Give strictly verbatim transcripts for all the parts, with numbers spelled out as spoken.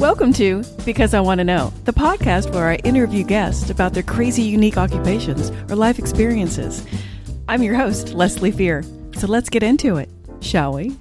Welcome to Because I Want to Know, the podcast where I interview guests about their crazy, unique occupations or life experiences. I'm your host, Leslie Fear. So let's get into it, shall we?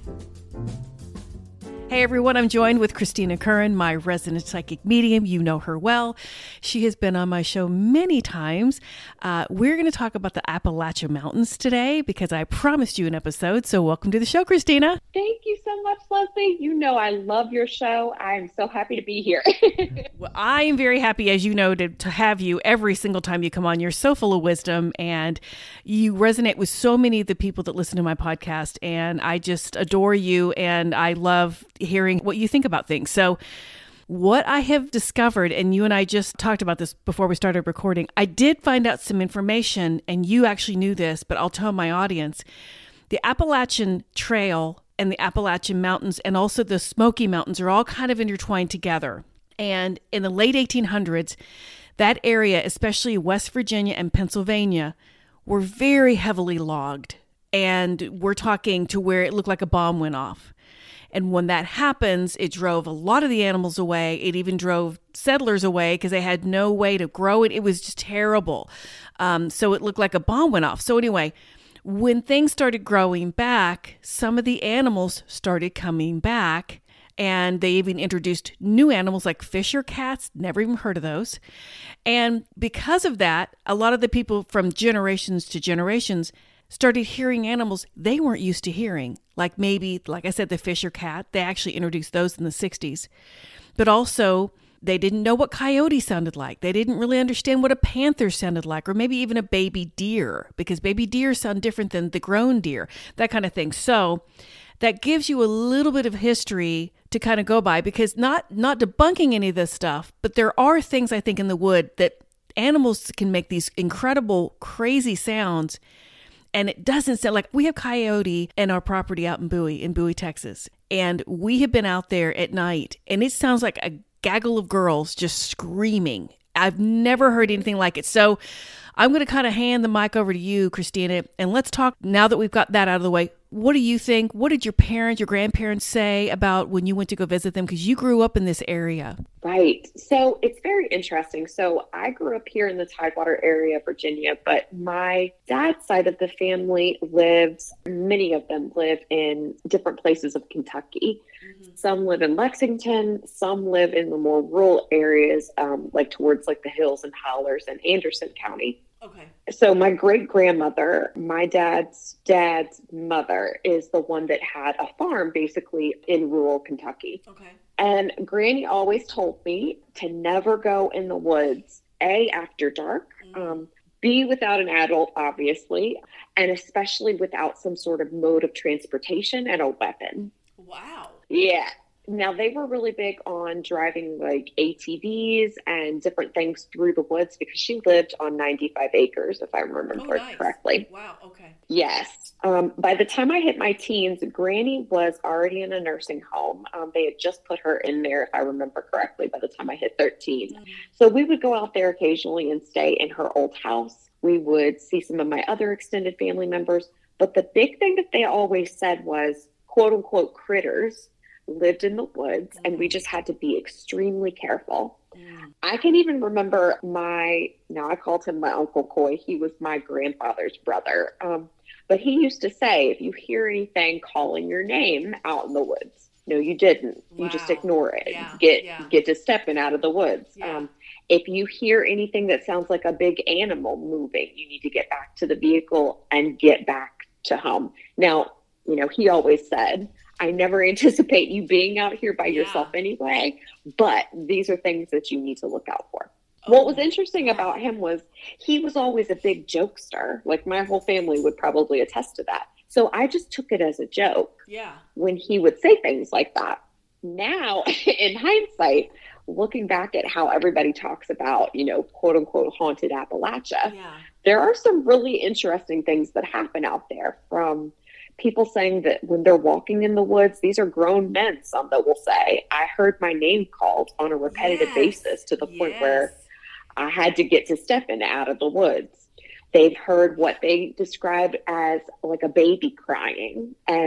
Hey everyone, I'm joined with Christina Curran, my resident psychic medium. You know her well. She has been on my show many times. Uh, we're going to talk about the Appalachian Mountains today because I promised you an episode. So welcome to the show, Christina. Thank you so much, Leslie. You know I love your show. I'm so happy to be here. Well, I am very happy, as you know, to, to have you every single time you come on. You're so full of wisdom and you resonate with so many of the people that listen to my podcast. And I just adore you and I love hearing what you think about things. So what I have discovered, and you and I just talked about this before we started recording, I did find out some information, and you actually knew this, but I'll tell my audience. The Appalachian Trail and the Appalachian Mountains and also the Smoky Mountains are all kind of intertwined together. And in the late eighteen hundreds, that area, especially West Virginia and Pennsylvania, were very heavily logged. And we're talking to where it looked like a bomb went off. And when that happens, it drove a lot of the animals away. It even drove settlers away because they had no way to grow it. It was just terrible. Um, so it looked like a bomb went off. So anyway, when things started growing back, some of the animals started coming back. And they even introduced new animals like fisher cats. Never even heard of those. And because of that, a lot of the people from generations to generations started hearing animals they weren't used to hearing. Like maybe, like I said, the fisher cat. They actually introduced those in the sixties. But also, they didn't know what coyote sounded like. They didn't really understand what a panther sounded like, or maybe even a baby deer, because baby deer sound different than the grown deer, that kind of thing. So that gives you a little bit of history to kind of go by, because not not debunking any of this stuff, but there are things I think in the wood that animals can make these incredible, crazy sounds. And it doesn't sound like we have coyote in our property out in Bowie, in Bowie, Texas. And we have been out there at night and it sounds like a gaggle of girls just screaming. I've never heard anything like it. So I'm going to kind of hand the mic over to you, Christina, and let's talk now that we've got that out of the way. What do you think? What did your parents, your grandparents say about when you went to go visit them? Because you grew up in this area. Right. So it's very interesting. So I grew up here in the Tidewater area of Virginia, but my dad's side of the family lives, many of them live in different places of Kentucky. Mm-hmm. Some live in Lexington, some live in the more rural areas, um, like towards like the hills and hollers in Anderson County. Okay. So my great grandmother, my dad's dad's mother, is the one that had a farm basically in rural Kentucky. Okay. And Granny always told me to never go in the woods, A, after dark, mm-hmm. um, B, without an adult, obviously, and especially without some sort of mode of transportation and a weapon. Wow. Yeah. Now, they were really big on driving like A T Vs and different things through the woods because she lived on ninety-five acres, if I remember oh, nice. correctly. Wow. Okay. Yes. Um, by the time I hit my teens, Granny was already in a nursing home. Um, they had just put her in there, if I remember correctly, by the time I hit thirteen. Mm-hmm. So we would go out there occasionally and stay in her old house. We would see some of my other extended family members. But the big thing that they always said was, quote unquote, critters lived in the woods, and we just had to be extremely careful. Mm. I can even remember my, now I called him my Uncle Coy. He was my grandfather's brother. Um, but he used to say, if you hear anything calling your name out in the woods, no, you didn't. Wow. You just ignore it. Yeah. Get yeah. get to stepping out of the woods. Yeah. Um, if you hear anything that sounds like a big animal moving, you need to get back to the vehicle and get back to home. Now, you know, he always said, I never anticipate you being out here by yeah. yourself anyway, but these are things that you need to look out for. Oh, what was interesting wow. about him was he was always a big jokester. Like my whole family would probably attest to that. So I just took it as a joke yeah. when he would say things like that. Now, in hindsight, looking back at how everybody talks about, you know, quote unquote, haunted Appalachia, yeah. there are some really interesting things that happen out there, from people saying that when they're walking in the woods, these are grown men, some that will say, I heard my name called on a repetitive yes. basis to the yes. point where I had to get to stepping out of the woods. They've heard what they described as like a baby crying, and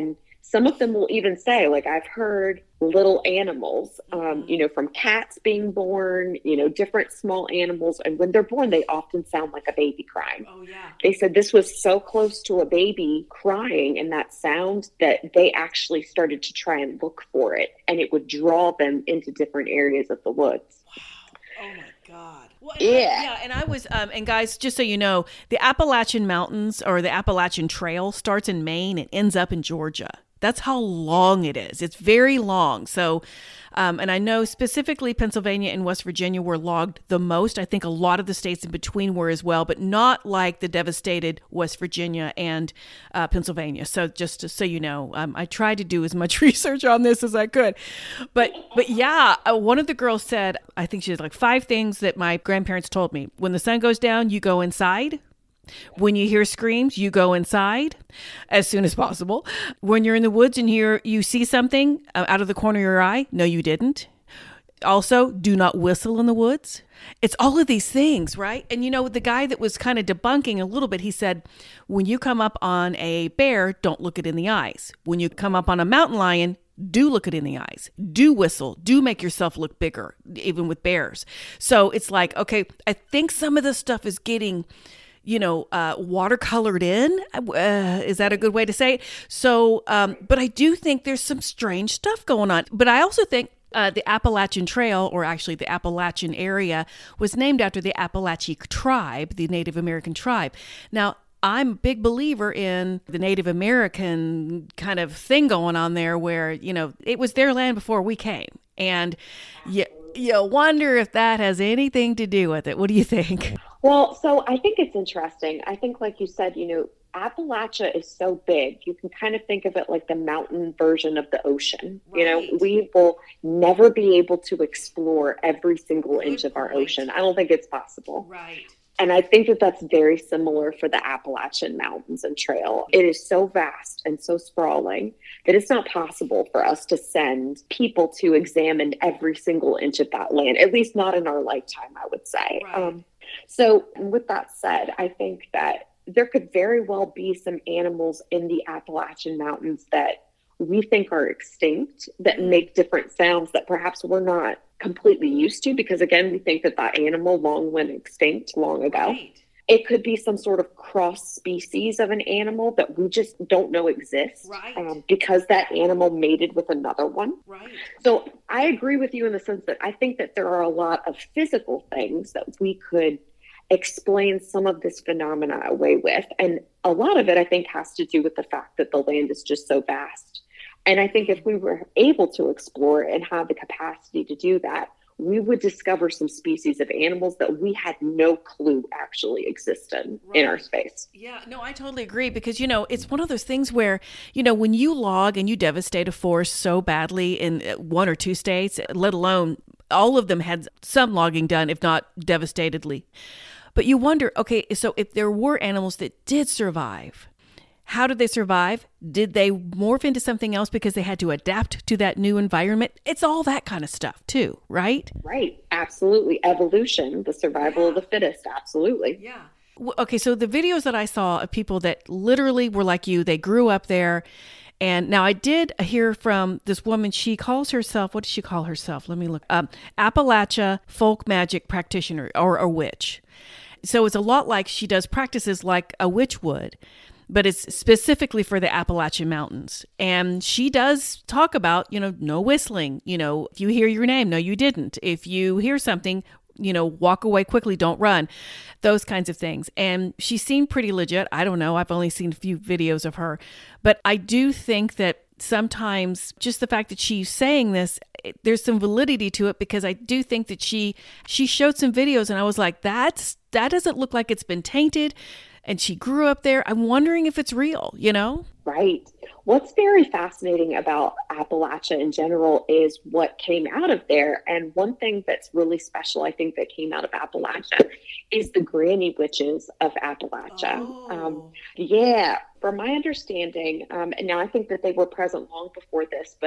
Some of them will even say, like, I've heard little animals, um, you know, from cats being born, you know, different small animals. And when they're born, they often sound like a baby crying. Oh, yeah. They said this was so close to a baby crying and that sound that they actually started to try and look for it. And it would draw them into different areas of the woods. Wow. Oh, my God. Well, yeah. I, yeah. And I was, um, and guys, just so you know, the Appalachian Mountains or the Appalachian Trail starts in Maine and ends up in Georgia. That's how long it is. It's very long. So, um, and I know specifically Pennsylvania and West Virginia were logged the most. I think a lot of the states in between were as well, but not like the devastated West Virginia and uh, Pennsylvania. So just to, so you know, um, I tried to do as much research on this as I could. But, but yeah, uh, one of the girls said, I think she had like five things that my grandparents told me. When the sun goes down, you go inside. When you hear screams, you go inside as soon as possible. When you're in the woods and hear, you see something uh, out of the corner of your eye, no, you didn't. Also, do not whistle in the woods. It's all of these things, right? And you know, the guy that was kind of debunking a little bit, he said, when you come up on a bear, don't look it in the eyes. When you come up on a mountain lion, do look it in the eyes, do whistle, do make yourself look bigger, even with bears. So it's like, okay, I think some of this stuff is getting, you know, uh, watercolored in. Uh, is that a good way to say it? So, um, but I do think there's some strange stuff going on. But I also think uh, the Appalachian Trail, or actually the Appalachian area, was named after the Appalachian tribe, the Native American tribe. Now, I'm a big believer in the Native American kind of thing going on there where, you know, it was their land before we came. And you, you wonder if that has anything to do with it. What do you think? Well, so I think it's interesting. I think, like you said, you know, Appalachia is so big. You can kind of think of it like the mountain version of the ocean. Right. You know, we will never be able to explore every single Good inch of our point. ocean. I don't think it's possible. Right. And I think that that's very similar for the Appalachian Mountains and Trail. It is so vast and so sprawling that it's not possible for us to send people to examine every single inch of that land, at least not in our lifetime, I would say. Right. Um, so with that said, I think that there could very well be some animals in the Appalachian Mountains that we think are extinct, that make different sounds that perhaps we're not completely used to, because again, we think that that animal long went extinct long ago. Right. It could be some sort of cross species of an animal that we just don't know exists, right. um, because that animal mated with another one. Right. So I agree with you in the sense that I think that there are a lot of physical things that we could explain some of this phenomena away with. And a lot of it, I think, has to do with the fact that the land is just so vast. And I think if we were able to explore and have the capacity to do that, we would discover some species of animals that we had no clue actually existed right. in our space. Yeah, no, I totally agree, because, you know, it's one of those things where, you know, when you log and you devastate a forest so badly in one or two states, let alone all of them had some logging done, if not devastatedly. But you wonder, okay, so if there were animals that did survive, how did they survive? Did they morph into something else because they had to adapt to that new environment? It's all that kind of stuff too, right? Right. Absolutely. Evolution, the survival yeah. of the fittest. Absolutely. Yeah. Okay. So the videos that I saw of people that literally were like you, they grew up there. And now I did hear from this woman. She calls herself, what does she call herself? Let me look. Um, Appalachia folk magic practitioner, or a witch. So it's a lot like she does practices like a witch would, but it's specifically for the Appalachian Mountains. And she does talk about, you know, no whistling. You know, if you hear your name, no, you didn't. If you hear something, you know, walk away quickly, don't run, those kinds of things. And she seemed pretty legit. I don't know. I've only seen a few videos of her, but I do think that sometimes just the fact that she's saying this, it, there's some validity to it, because I do think that she, she showed some videos and I was like, that's, that doesn't look like it's been tainted. And she grew up there. I'm wondering if it's real, you know? Right. What's very fascinating about Appalachia in general is what came out of there. And one thing that's really special, I think, that came out of Appalachia is the granny witches of Appalachia. Oh. Um, yeah. From my understanding, um, and now I think that they were present long before this, but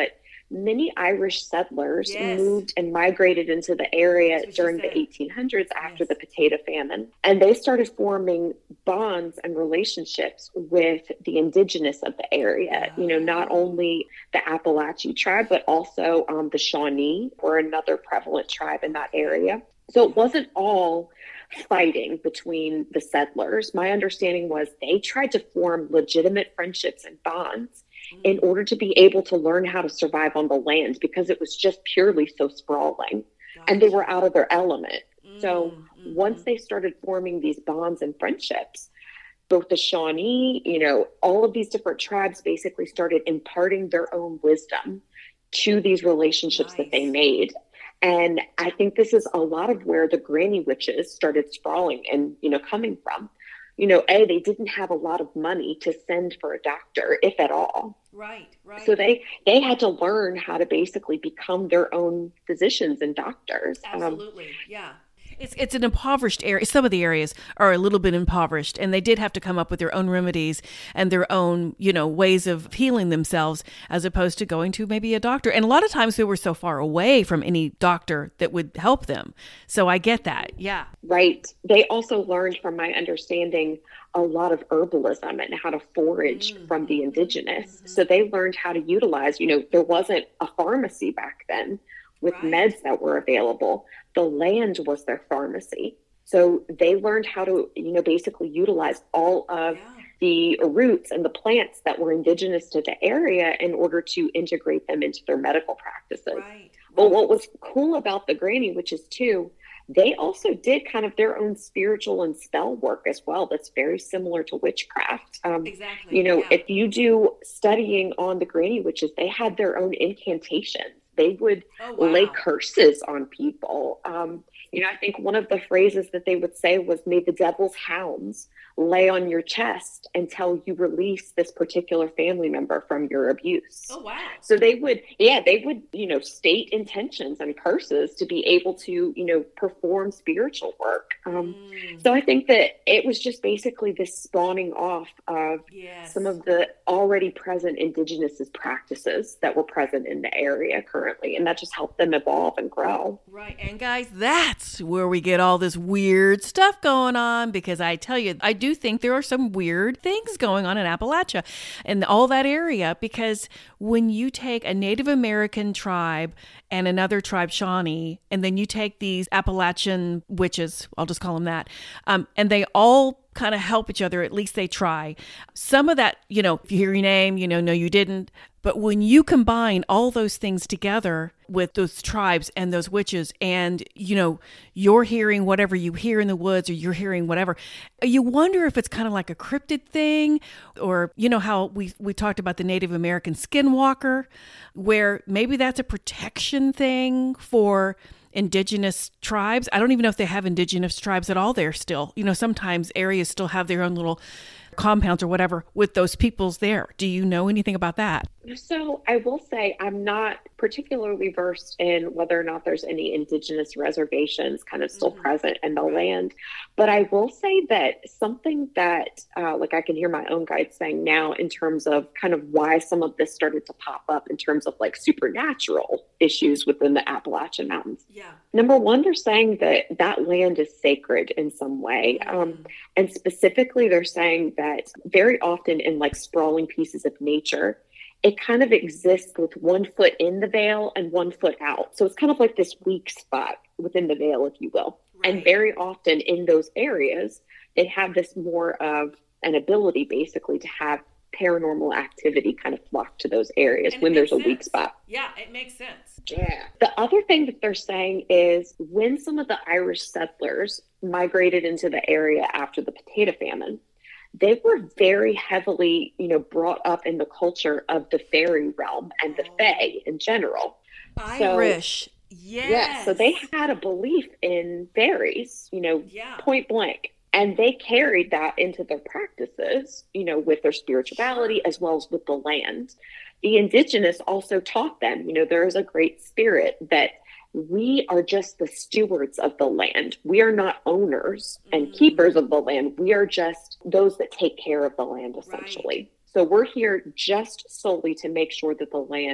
many Irish settlers Yes. moved and migrated into the area That's what she during said. the eighteen hundreds after Yes. the potato famine. And they started forming bonds and relationships with the indigenous of the area, you know, not only the Appalachian tribe, but also um, the Shawnee were another prevalent tribe in that area. So it wasn't all fighting between the settlers. My understanding was they tried to form legitimate friendships and bonds in order to be able to learn how to survive on the land because it was just purely so sprawling and they were out of their element. So Mm-hmm. once they started forming these bonds and friendships, both the Shawnee, you know, all of these different tribes basically started imparting their own wisdom to these relationships Nice. that they made. And I think this is a lot of where the granny witches started sprawling and, you know, coming from. You know, A, they didn't have a lot of money to send for a doctor, if at all. Right, right. So they, they had to learn how to basically become their own physicians and doctors. Um, Absolutely, yeah. It's it's an impoverished area. Some of the areas are a little bit impoverished, and they did have to come up with their own remedies and their own, you know, ways of healing themselves, as opposed to going to maybe a doctor. And a lot of times they were so far away from any doctor that would help them. So I get that. Yeah. Right. They also learned, from my understanding, a lot of herbalism and how to forage Mm-hmm. from the indigenous. So they learned how to utilize, you know, there wasn't a pharmacy back then with Right. meds that were available. The land was their pharmacy. So they learned how to, you know, basically utilize all of Yeah. the roots and the plants that were indigenous to the area in order to integrate them into their medical practices. Right. But right. what was cool about the granny witches too, they also did kind of their own spiritual and spell work as well. That's very similar to witchcraft. Um, Exactly. you know, yeah. if you do studying on the granny witches, they had their own incantations. They would Oh, wow. lay curses on people. Um, you know, I think one of the phrases that they would say was, "May the devil's hounds lay on your chest until you release this particular family member from your abuse." Oh, wow. So they would, yeah, they would, you know, state intentions and curses to be able to, you know, perform spiritual work. Um, Mm, so I think that it was just basically this spawning off of yes. some of the already present indigenous practices that were present in the area currently. And that just helped them evolve and grow. Right. And guys, that's where we get all this weird stuff going on, because I tell you, I do think there are some weird things going on in Appalachia and all that area, because when you take a Native American tribe and another tribe, Shawnee, and then you take these Appalachian witches, I'll just call them that, um, and they all kind of help each other, at least they try. Some of that, you know, if you hear your name, you know, no, you didn't. But when you combine all those things together with those tribes and those witches, and, you know, you're hearing whatever you hear in the woods, or you're hearing whatever, you wonder if it's kind of like a cryptid thing, or, you know, how we, we talked about the Native American skinwalker, where maybe that's a protection thing for indigenous tribes. I don't even know if they have indigenous tribes at all there still. You know, sometimes areas still have their own little compounds or whatever with those peoples there. Do you know anything about that? So I will say I'm not particularly versed in whether or not there's any indigenous reservations kind of still Mhm. present in the land. But I will say that something that, uh, like I can hear my own guide saying now in terms of kind of why some of this started to pop up in terms of like supernatural issues within the Appalachian Mountains. Yeah. Number one, they're saying that that land is sacred in some way. Um, and specifically, they're saying that very often in like sprawling pieces of nature, it kind of exists with one foot in the veil and one foot out. So it's kind of like this weak spot within the veil, if you will. Right. And very often in those areas, they have this more of an ability basically to have paranormal activity kind of flock to those areas And it when there's a makes weak sense. spot. Yeah, it makes sense. Yeah. The other thing that they're saying is when some of the Irish settlers migrated into the area after the potato famine, they were very heavily, you know, brought up in the culture of the fairy realm and the Oh. fae in general. So- Irish. Yes. Yeah. So they had a belief in fairies, you know, Yeah. point blank. And they carried that into their practices, you know, with their spirituality as well as with the land. The indigenous also taught them, you know, there is a great spirit that we are just the stewards of the land. We are not owners and Mm. keepers of the land. We are just those that take care of the land, essentially. So we're here just solely to make sure that the land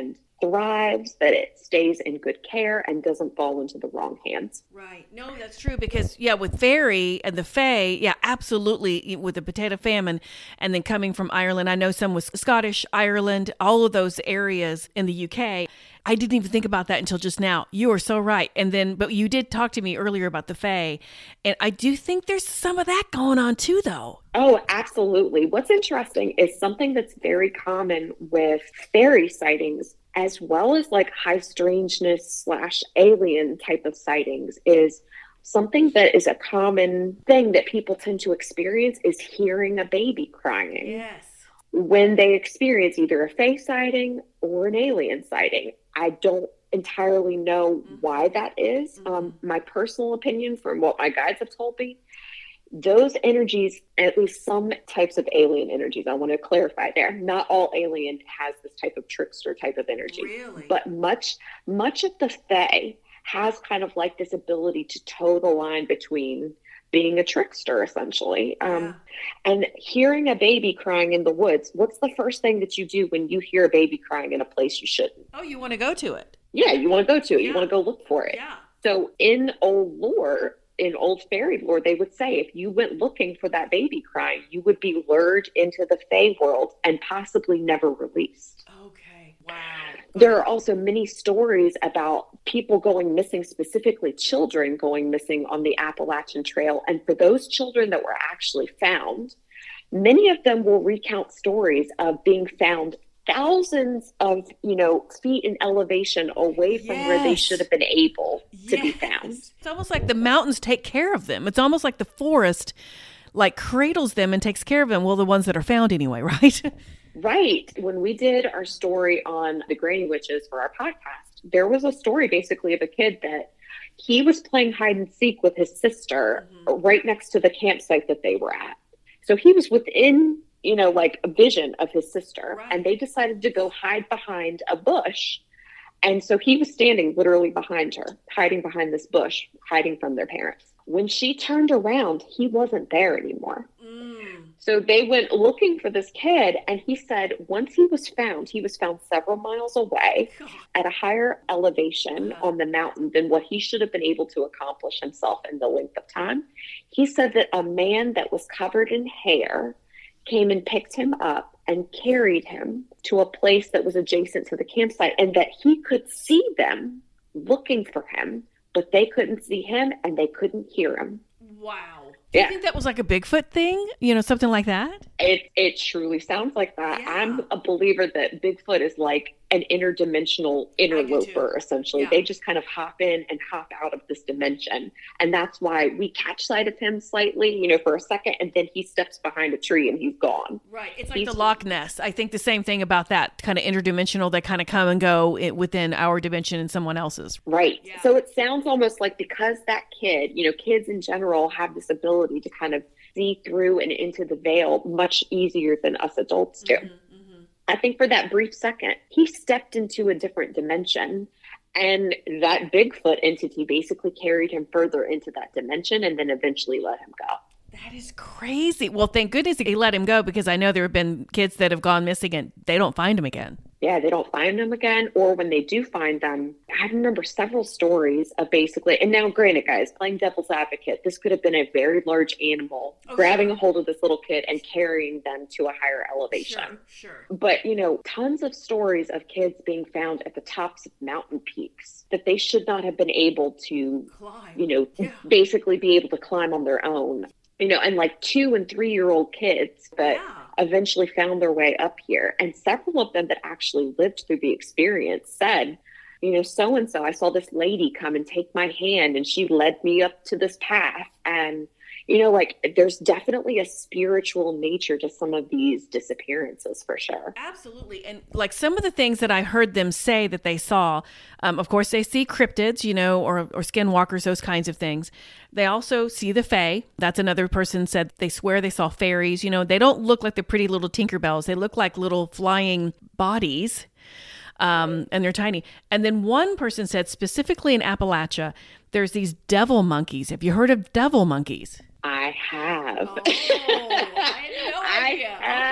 thrives, that it stays in good care and doesn't fall into the wrong hands. Right. No, that's true because, yeah, with Fairy and the Fae, yeah, absolutely, with the potato famine and then coming from Ireland, I know some was Scottish, Ireland, all of those areas in the U K. I didn't even think about that until just now. You are so right. And then, but you did talk to me earlier about the Fae. And I do think there's some of that going on too, though. Oh, absolutely. What's interesting is something that's very common with fairy sightings, as well as like high strangeness slash alien type of sightings, is something that is a common thing that people tend to experience is hearing a baby crying. Yes. When they experience either a fae sighting or an alien sighting. I don't entirely know mm-hmm. why that is. Mm-hmm. Um, my personal opinion from what my guides have told me, those energies, at least some types of alien energies, I want to clarify there, not all alien has this type of trickster type of energy. Really? But much, much of the fae has kind of like this ability to toe the line between being a trickster, essentially. Yeah. Um, and hearing a baby crying in the woods, what's the first thing that you do when you hear a baby crying in a place you shouldn't? Oh, you want to go to it? Yeah, you want to go to it. Yeah. You want to go look for it. Yeah. So in old lore, in old fairy lore, they would say if you went looking for that baby crying, you would be lured into the fae world and possibly never released. Okay. Wow. There are also many stories about people going missing, specifically children going missing on the Appalachian Trail. And for those children that were actually found, many of them will recount stories of being found thousands of, you know, feet in elevation away from Yes. where they should have been able to be Yes. found. It's almost like the mountains take care of them. It's almost like the forest like cradles them and takes care of them. Well, the ones that are found anyway, right? Right. When we did our story on the Granny Witches for our podcast, there was a story basically of a kid that he was playing hide and seek with his sister Mhm. right next to the campsite that they were at. So he was within, you know, like a vision of his sister, Right. and they decided to go hide behind a bush. And so he was standing literally behind her, hiding behind this bush, hiding from their parents. When she turned around, he wasn't there anymore. Mm. So they went looking for this kid, and he said once he was found, he was found several miles away God. at a higher elevation Uh-huh. on the mountain than what he should have been able to accomplish himself in the length of time. He said that a man that was covered in hair came and picked him up and carried him to a place that was adjacent to the campsite, and that he could see them looking for him, but they couldn't see him and they couldn't hear him. Wow. Do you Yeah. think that was like a Bigfoot thing? You know, something like that? It it truly sounds like that. Yeah. I'm a believer that Bigfoot is like an interdimensional interloper, essentially. Yeah. They just kind of hop in and hop out of this dimension. And that's why we catch sight of him slightly, you know, for a second, and then he steps behind a tree and he's gone. Right. It's Like like the Loch Ness. I think the same thing about that kind of interdimensional. They kind of come and go i- within our dimension and someone else's. Right. Yeah. So it sounds almost like because that kid, you know, kids in general have this ability to kind of see through and into the veil much easier than us adults do. Mhm, mhm. I think for that brief second, he stepped into a different dimension, and that Bigfoot entity basically carried him further into that dimension and then eventually let him go. That is crazy. Well, thank goodness he let him go, because I know there have been kids that have gone missing and they don't find him again. Yeah, they don't find them again, or when they do find them, I remember several stories of basically, and now granted, guys, playing devil's advocate, this could have been a very large animal Oh, grabbing sure. a hold of this little kid and carrying them to a higher elevation. Sure. Sure. But, you know, tons of stories of kids being found at the tops of mountain peaks that they should not have been able to, Climb. you know, Yeah. basically be able to climb on their own. You know, and like two and three year old kids that Yeah. eventually found their way up here. And several of them that actually lived through the experience said, you know, so and so, I saw this lady come and take my hand and she led me up to this path. And, you know, like there's definitely a spiritual nature to some of these disappearances for sure. Absolutely. And like some of the things that I heard them say that they saw, um, of course, they see cryptids, you know, or, or skinwalkers, those kinds of things. They also see the fae. That's another person said they swear they saw fairies. You know, they don't look like the pretty little Tinkerbells. They look like little flying bodies. Um, and they're tiny. And then one person said specifically in Appalachia, there's these devil monkeys. Have you heard of devil monkeys? I have. Oh, I had no I idea. have. Okay.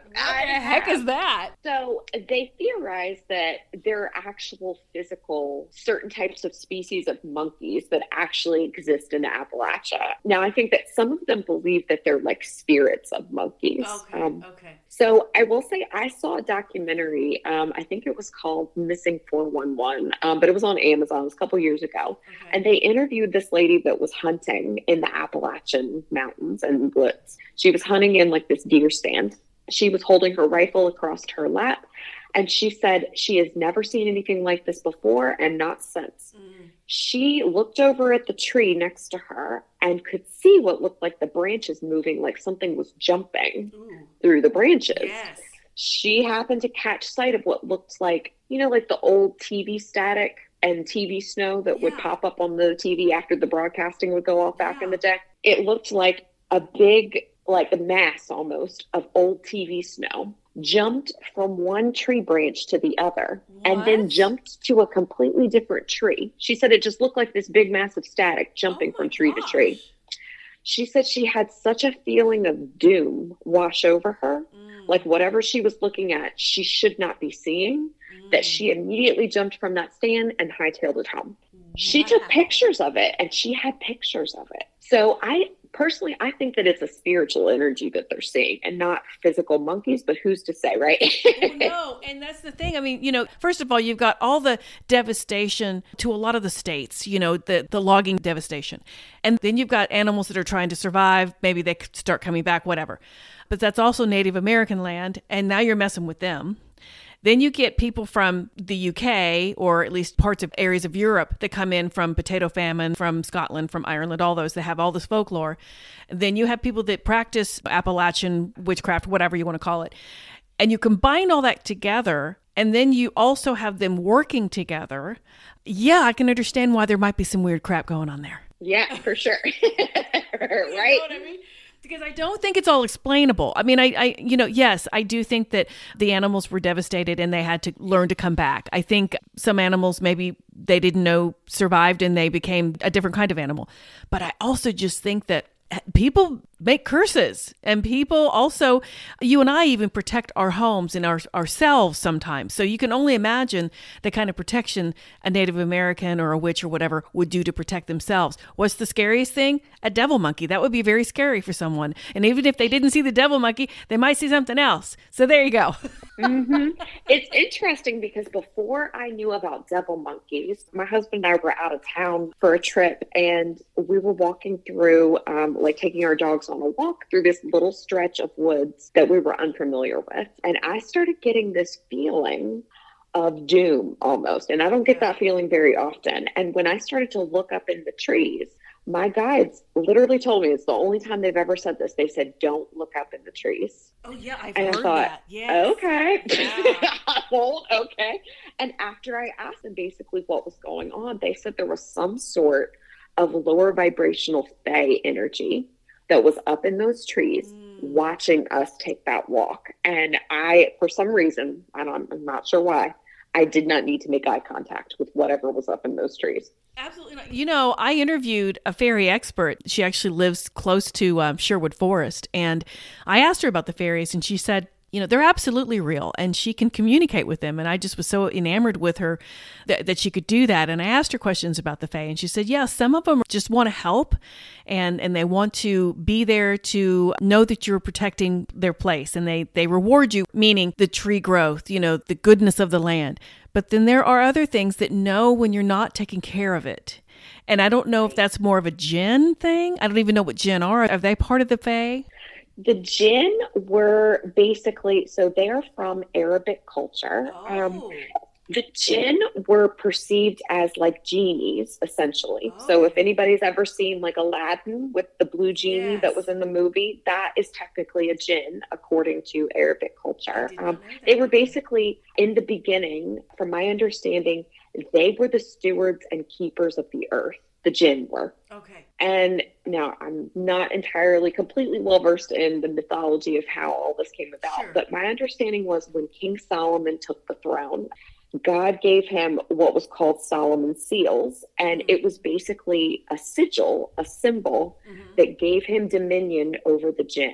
What the heck is that? So they theorize that there are actual physical, certain types of species of monkeys that actually exist in Appalachia. Now, I think that some of them believe that they're like spirits of monkeys. Okay, Um, okay. So I will say I saw a documentary. Um, I think it was called Missing four one one, um, but it was on Amazon. It was a couple years ago. Okay. And they interviewed this lady that was hunting in the Appalachian mountains and woods. She was hunting in like this deer stand. She was holding her rifle across her lap. And she said she has never seen anything like this before and not since. Mm. She looked over at the tree next to her and could see what looked like the branches moving, like something was jumping Ooh. through the branches. Yes. She happened to catch sight of what looked like, you know, like the old T V static and T V snow that would Yeah. pop up on the T V after the broadcasting would go off back Yeah. in the day. It looked like a big, like a mass almost of old T V snow jumped from one tree branch to the other and then What? jumped to a completely different tree. She said it just looked like this big mass of static jumping Oh from my tree to tree. gosh. She said she had such a feeling of doom wash over her. Mm. Like whatever she was looking at, she should not be seeing, that Mm. she immediately jumped from that stand and hightailed it home. She took Wow. pictures of it and she had pictures of it. So I personally, I think that it's a spiritual energy that they're seeing and not physical monkeys, but who's to say, right? Well, no, and that's the thing. I mean, you know, first of all, you've got all the devastation to a lot of the states, you know, the, the logging devastation. And then you've got animals that are trying to survive. Maybe they could start coming back, whatever. But that's also Native American land. And now you're messing with them. Then you get people from the U K, or at least parts of areas of Europe, that come in from potato famine, from Scotland, from Ireland, all those that have all this folklore. Then you have people that practice Appalachian witchcraft, whatever you want to call it. And you combine all that together, and then you also have them working together. Yeah, I can understand why there might be some weird crap going on there. Yeah, for sure. You know Right? what I mean? Because I don't think it's all explainable. I mean, I, I, you know, yes, I do think that the animals were devastated and they had to learn to come back. I think some animals maybe they didn't know survived and they became a different kind of animal. But I also just think that people make curses, and people also, you and I even protect our homes and our ourselves sometimes. So you can only imagine the kind of protection a Native American or a witch or whatever would do to protect themselves. What's the scariest thing? A devil monkey. That would be very scary for someone. And even if they didn't see the devil monkey, they might see something else. So there you go. hmm It's interesting because before I knew about devil monkeys, my husband and I were out of town for a trip, and we were walking through, um, like taking our dogs on a walk through this little stretch of woods that we were unfamiliar with. And I started getting this feeling of doom almost. And I don't get that feeling very often. And when I started to look up in the trees, my guides literally told me it's the only time they've ever said this. They said, don't look up in the trees. Oh yeah, I've And I heard thought, that. Yes. Okay. Yeah. I won't. Okay. And after I asked them basically what was going on, they said there was some sort of lower vibrational fae energy that was up in those trees Mm. watching us take that walk. And I, for some reason, I don't, I'm not sure why, I did not need to make eye contact with whatever was up in those trees. Absolutely not. You know, I interviewed a fairy expert. She actually lives close to um, Sherwood Forest. And I asked her about the fairies, and she said, you know, they're absolutely real and she can communicate with them. And I just was so enamored with her that, that she could do that. And I asked her questions about the fae, and she said, yeah, some of them just want to help and, and they want to be there to know that you're protecting their place, and they, they reward you, meaning the tree growth, you know, the goodness of the land. But then there are other things that know when you're not taking care of it. And I don't know if that's more of a jinn thing. I don't even know what jinn are. Are they part of the fae? The jinn were basically, so they're from Arabic culture. Um, Oh. the jinn were perceived as like genies, essentially. So if Oh. anybody's ever seen like Aladdin with the blue genie Yes. that was in the movie, that is technically a jinn, according to Arabic I culture. did not Um, know that. they were basically, in the beginning, from my understanding, they were the stewards and keepers of the earth. The jinn were. Okay. And now I'm not entirely completely well versed in the mythology of how all this came about, Sure. but my understanding was when King Solomon took the throne, God gave him what was called Solomon's seals, and Mhm. it was basically a sigil, a symbol Mhm. that gave him dominion over the jinn.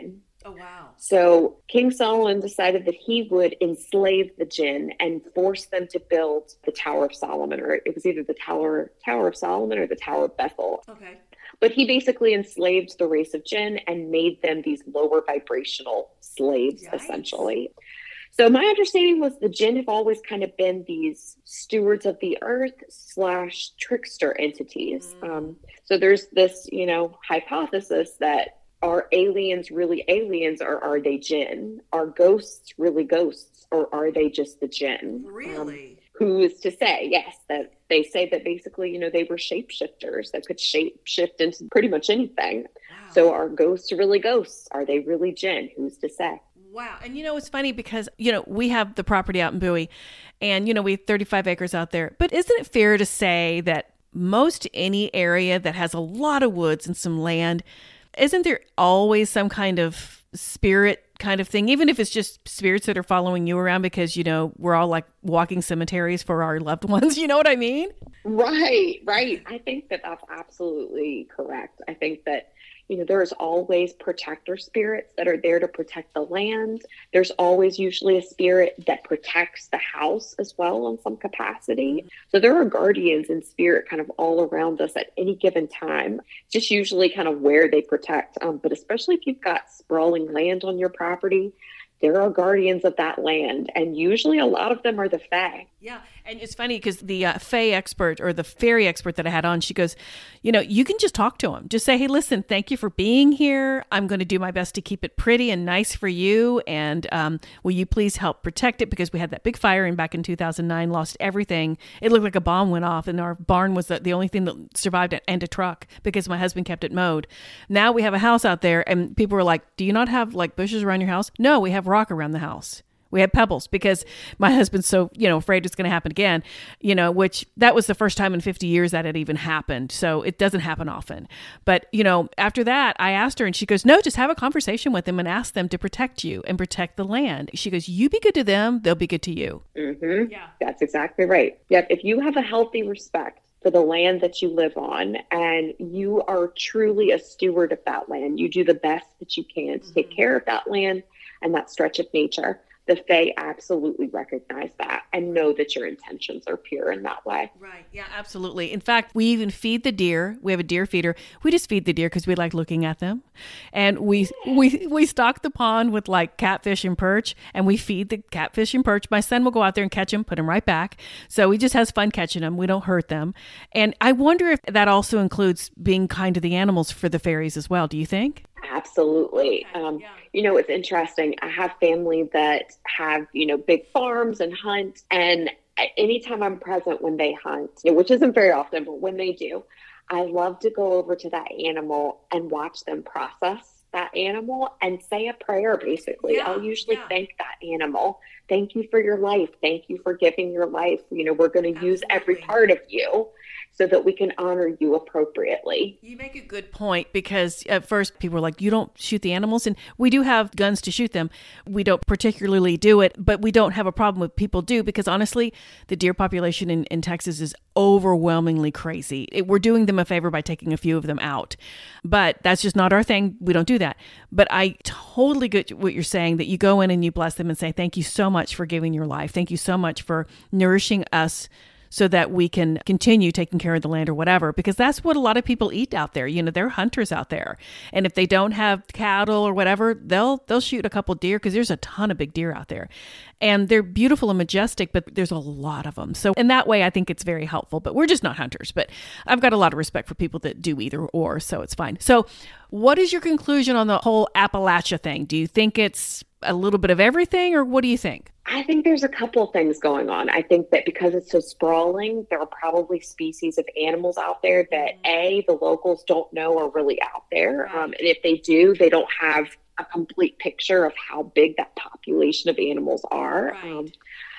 Oh, wow. So King Solomon decided that he would enslave the jinn and force them to build the Tower of Solomon, or it was either the Tower Tower of Solomon or the Tower of Bethel. Okay. But he basically enslaved the race of jinn and made them these lower vibrational slaves, Yikes. essentially. So my understanding was the jinn have always kind of been these stewards of the earth slash trickster entities. Mm. Um, so there's this, you know, hypothesis that are aliens really aliens, or are they jinn? Are ghosts really ghosts, or are they just the jinn? Really? Um, who is to say? Yes, that they say that basically, you know, they were shapeshifters that could shape shift into pretty much anything. Wow. So are ghosts really ghosts? Are they really jinn? Who's to say? Wow. And you know, it's funny because, you know, we have the property out in Bowie and, you know, we have thirty-five acres out there. But isn't it fair to say that most any area that has a lot of woods and some land, isn't there always some kind of spirit kind of thing, even if it's just spirits that are following you around because, you know, we're all like walking cemeteries for our loved ones. You know what I mean? Right, right. I think that that's absolutely correct. I think that, you know, there's always protector spirits that are there to protect the land. There's always usually a spirit that protects the house as well in some capacity. So there are guardians in spirit kind of all around us at any given time, just usually kind of where they protect. Um, but especially if you've got sprawling land on your property, there are guardians of that land. And usually a lot of them are the Fae. Yeah. And it's funny because the uh, Fae expert or the fairy expert that I had on, she goes, you know, you can just talk to them. Just say, hey, listen, thank you for being here. I'm going to do my best to keep it pretty and nice for you. And um, will you please help protect it? Because we had that big fire in back in two thousand nine, lost everything. It looked like a bomb went off and our barn was the, the only thing that survived, and a truck because my husband kept it mowed. Now we have a house out there and people were like, do you not have like bushes around your house? No, we have rock around the house. We had pebbles because my husband's so, you know, afraid it's going to happen again, you know, which that was the first time in fifty years that had even happened. So it doesn't happen often. But, you know, after that, I asked her and she goes, no, just have a conversation with them and ask them to protect you and protect the land. She goes, you be good to them, they'll be good to you. Mm-hmm. Yeah. That's exactly right. Yep. If you have a healthy respect for the land that you live on and you are truly a steward of that land, you do the best that you can to take care of that land and that stretch of nature. The Fae absolutely recognize that and know that your intentions are pure in that way. Right. Yeah, absolutely. In fact, we even feed the deer. We have a deer feeder. We just feed the deer because we like looking at them. And we we we stock the pond with like catfish and perch, and we feed the catfish and perch. My son will go out there and catch them, put them right back. So he just has fun catching them. We don't hurt them. And I wonder if that also includes being kind to the animals for the fairies as well. Do you think? Absolutely. Okay, Um, yeah. You know, it's interesting. I have family that have, you know, big farms and hunt. And anytime I'm present when they hunt, you know, which isn't very often, but when they do, I love to go over to that animal and watch them process that animal and say a prayer, basically. Yeah, I'll usually yeah. thank that animal. Thank you for your life. Thank you for giving your life. You know, we're going to use every Absolutely. part of you so that we can honor you appropriately. You make a good point because at first people were like, you don't shoot the animals. And we do have guns to shoot them. We don't particularly do it, but we don't have a problem with people do because honestly, the deer population in, in Texas is overwhelmingly crazy. It, we're doing them a favor by taking a few of them out. But that's just not our thing. We don't do that. But I totally get what you're saying, that you go in and you bless them and say, thank you so much for giving your life. Thank you so much for nourishing us so that we can continue taking care of the land or whatever, because that's what a lot of people eat out there. You know, they're hunters out there. And if they don't have cattle or whatever, they'll they'll shoot a couple deer because there's a ton of big deer out there. And they're beautiful and majestic, but there's a lot of them. So in that way, I think it's very helpful. But we're just not hunters. But I've got a lot of respect for people that do either or, so it's fine. So what is your conclusion on the whole Appalachia thing? Do you think it's a little bit of everything, or what do you think? I think there's a couple of things going on. I think that because it's so sprawling, there are probably species of animals out there that A, the locals don't know are really out there. Um, and if they do, they don't have a complete picture of how big that population of animals are. Right. Um,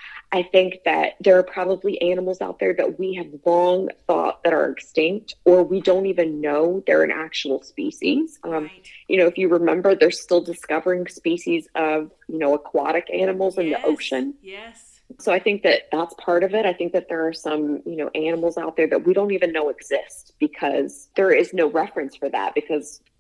I think that there are probably animals out there that we have long thought that are extinct, or we don't even know they're an actual species. Um, Right. You know, if you remember, they're still discovering species of, you know, aquatic animals in Yes. the ocean. Yes. So I think that that's part of it. I think that there are some, you know, animals out there that we don't even know exist because there is no reference for that, because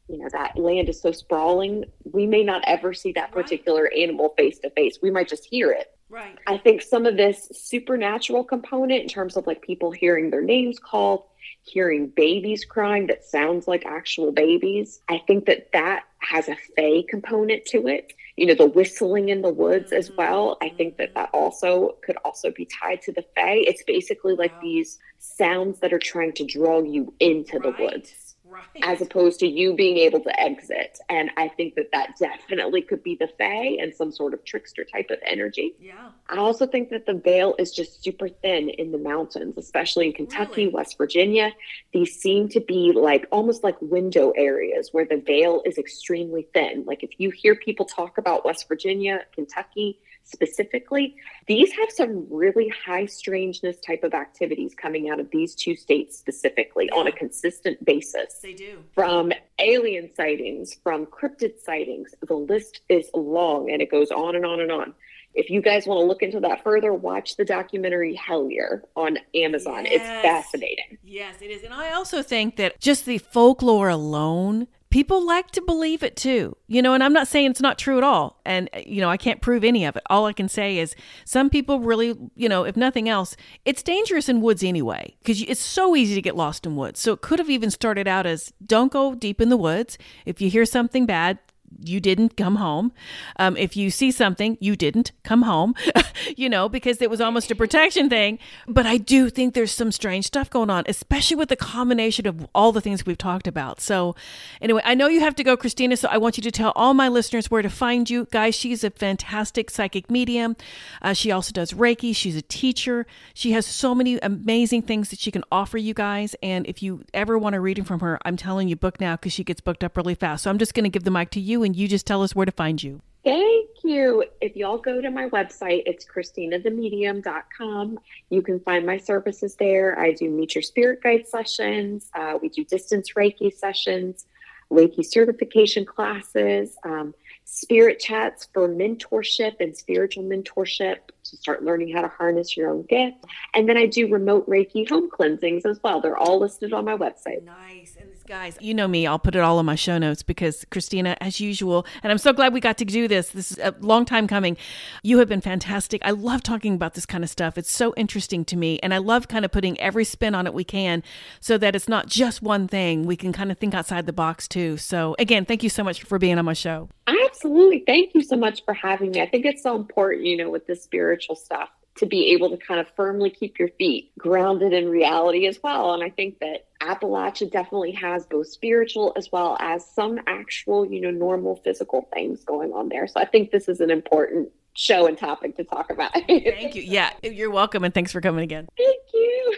you know, that land is so sprawling, we may not ever see that Right. particular animal face to face. We might just hear it. Right. I think some of this supernatural component in terms of like people hearing their names called, hearing babies crying that sounds like actual babies, I think that that has a fae component to it. You know, the whistling in the woods as well. I think that that also could also be tied to the fae. It's basically like Wow. these sounds that are trying to draw you into the Right. woods, Right. as opposed to you being able to exit. And I think that that definitely could be the fae and some sort of trickster type of energy. Yeah. I also think that the veil is just super thin in the mountains, especially in Kentucky, Really? West Virginia. These seem to be like almost like window areas where the veil is extremely thin. Like if you hear people talk about West Virginia, Kentucky specifically, these have some really high strangeness type of activities coming out of these two states specifically on a consistent basis. They do. From alien sightings, from cryptid sightings, the list is long and it goes on and on and on. If you guys want to look into that further, watch the documentary Hellier on Amazon. Yes. It's fascinating. Yes, it is. And I also think that just the folklore alone, people like to believe it too. You know, and I'm not saying it's not true at all. And, you know, I can't prove any of it. All I can say is some people really, you know, if nothing else, it's dangerous in woods anyway, because it's so easy to get lost in woods. So it could have even started out as don't go deep in the woods. If you hear something bad, you didn't come home. Um, if you see something, you didn't come home, you know, because it was almost a protection thing. But I do think there's some strange stuff going on, especially with the combination of all the things we've talked about. So anyway, I know you have to go, Christina, so I want you to tell all my listeners where to find you. Guys, she's a fantastic psychic medium. Uh, she also does Reiki. She's a teacher. She has so many amazing things that she can offer you guys. And if you ever want a reading from her, I'm telling you, book now because she gets booked up really fast. So I'm just going to give the mic to you and you just tell us where to find you. Thank you. If y'all go to my website, it's christina the medium dot com. You can find my services there. I do meet your spirit guide sessions. Uh, we do distance Reiki sessions, Reiki certification classes, um, spirit chats for mentorship and spiritual mentorship to start learning how to harness your own gift. And then I do remote Reiki home cleansings as well. They're all listed on my website. Nice. And this, guys, you know me, I'll put it all in my show notes because Christina, as usual, and I'm so glad we got to do this. This is a long time coming. You have been fantastic. I love talking about this kind of stuff. It's so interesting to me. And I love kind of putting every spin on it we can so that it's not just one thing. We can kind of think outside the box too. So again, thank you so much for being on my show. Absolutely. Thank you so much for having me. I think it's so important, you know, with this spiritual stuff to be able to kind of firmly keep your feet grounded in reality as well. And I think that Appalachia definitely has both spiritual as well as some actual, you know, normal physical things going on there. So I think this is an important show and topic to talk about. Thank you. Yeah, you're welcome. And thanks for coming again. Thank you.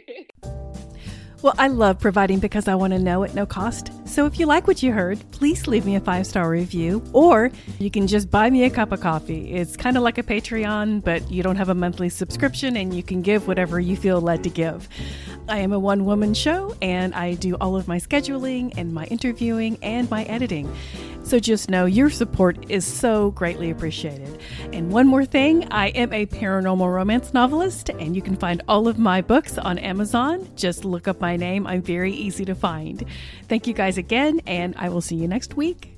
Well, I love providing because I want to know at no cost. So if you like what you heard, please leave me a five-star review, or you can just buy me a cup of coffee. It's kind of like a Patreon, but you don't have a monthly subscription and you can give whatever you feel led to give. I am a one-woman show and I do all of my scheduling and my interviewing and my editing. So just know your support is so greatly appreciated. And one more thing, I am a paranormal romance novelist and you can find all of my books on Amazon. Just look up my name. I'm very easy to find. Thank you guys again, and I will see you next week.